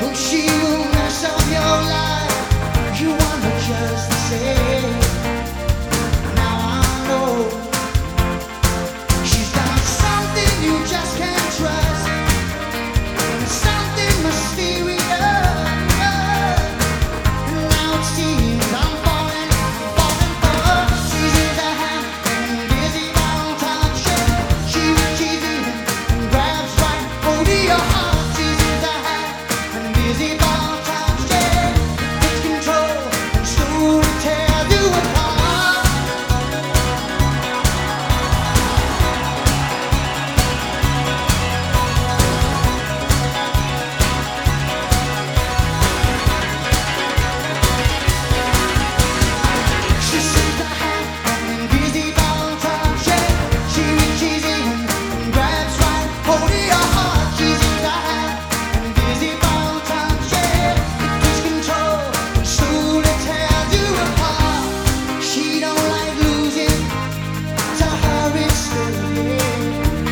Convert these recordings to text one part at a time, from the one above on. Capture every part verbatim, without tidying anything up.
Oh, she will mess up your life. You want her just the same. Now I know she's got something you just can't trust, something mysterious. Now it seems I'm falling, falling for her. She's in the hand and busy on touch. She reaches in and grabs right hold of your heart. She's in the hand and busy on touch. Takes control and slowly tears you apart. She sees the hand and busy on touch. She reaches in and grabs right hold of your heart. She's in the hand and busy on touch. It takes control and slowly tears you apart. She don't like losing, to her it's still a game.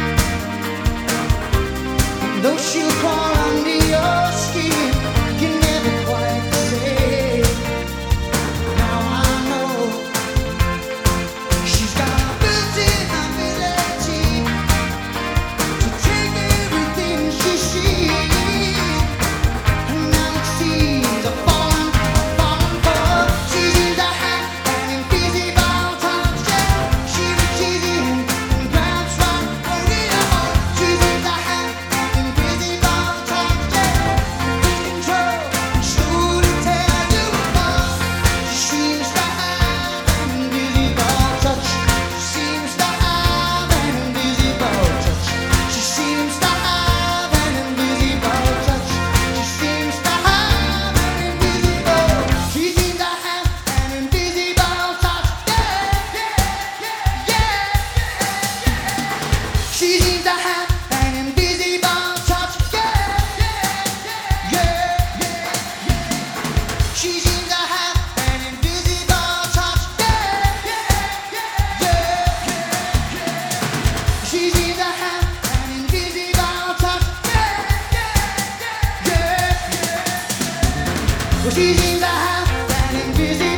Though she'll crawl under your skin, you never quite the same. Now I know she's got a built-in ability to take everything she sees. And now it seems a falling, falling for her. She's in the hand and invisible touch. She reaches in and grabs right hold of your heart. She's in the hand and invisible touch. Takes control and slowly tears you apart. She seems to have an invisible touch. She seems to have an invisible touch. She seems to have an invisible touch. She seems to have an invisible. She seems to have an invisible touch. Yeah, yeah, yeah, yeah. She seems to have an invisible touch. Yeah, yeah, yeah, yeah. She seems to have an invisible touch. Yeah, yeah, yeah. She seems to have an invisible touch. Yeah, yeah, yeah. She seems to have an invisible